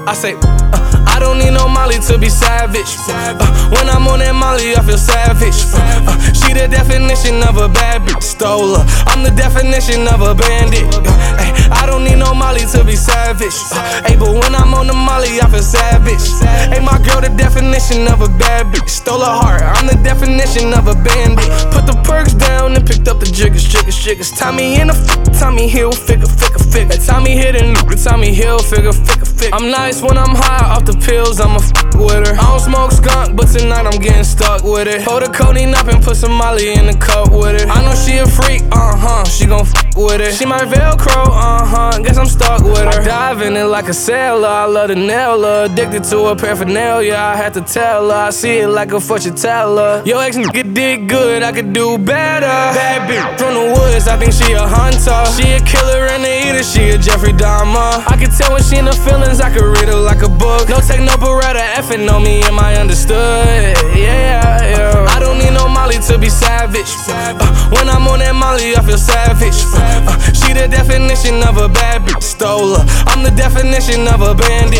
I say, I don't need no Molly to be savage. When I'm on that Molly, I feel savage. She the definition of a bad bitch. Stole her. I'm the definition of a bandit. I don't need no Molly to be savage. But when I'm on the Molly, I feel savage. My girl, the definition of a bad bitch. Stole her heart. I'm the definition of a bandit. Put the perks down and picked up the jiggers. Tommy in the Tommy Hill, figure. Tommy hidden, Tommy Hill, figure. I'm nice when I'm high off the pills, I'ma with her. I don't smoke skunk, but tonight I'm getting stuck with it. Pour the codeine up and put some Molly in the cup with it. I know she a freak, she gon' with it. She my Velcro, guess I'm stuck with her. I dive in it like a sailor, I love to nail her. Addicted to her paraphernalia, I had to tell her. I see it like a fortune teller. Yo ex nigga did good, I could do better. Bad bitch from the woods, I think she a hunter. She a killer and a eater, she a Jeffrey Dahmer. I can tell when she in her feelings, I could read her like a book. No tech, no Beretta, effing on me, am I understood? Yeah. I don't need no Molly to be savage. When I'm on that Molly, I feel savage. She the definition of a bad bitch. Stole her. I'm the definition of a bandit.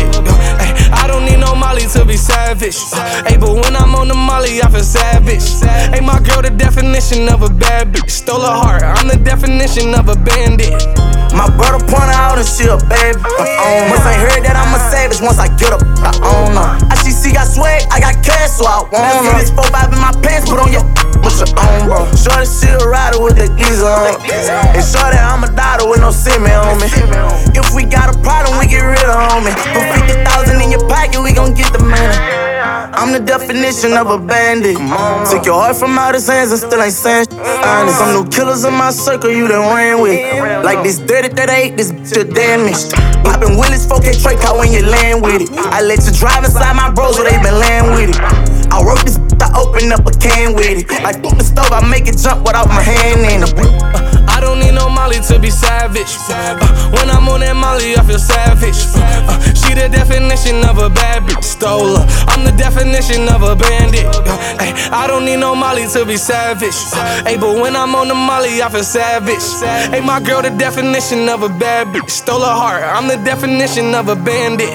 I don't need no Molly to be savage. But when I'm on the Molly, I feel savage. My girl, the definition of a bad bitch. Stole her heart. I'm the definition of a bandit. My brother point out and she a baby. Once I heard that I'm a savage, once I get up, I own her. ICC got swag, I got cash, so I want her. See this 4-5 in my pants, put on your what's your own, bro. Shorty, she a rider with the geezer on. And shorty, I'm a daughter with no semen on me. If we got a problem, we get rid of homie. Put 50,000 in your pocket, we gon' get the money. I'm the definition of a bandit. Took your heart from out his hands and still ain't saying shit. Honest, some new killers in my circle you done ran with. Like this 30-38, this bitch a damaged. Poppin' Willis, 4K Trey car when you land with it. I let you drive inside my bros where they been land with it. I work this bitch, I open up a can with it. Like the stove, I make it jump without my hand in it. I don't need no Molly to be savage. When I'm on that Molly, I feel savage. She the definition of a bad bitch. Stole her. I'm the definition of a bandit. I don't need no Molly to be savage. But when I'm on the Molly, I feel savage. My girl, the definition of a bad bitch. Stole her heart. I'm the definition of a bandit.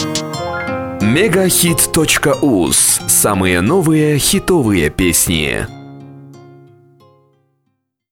Мегахит.уз. Самые новые хитовые песни.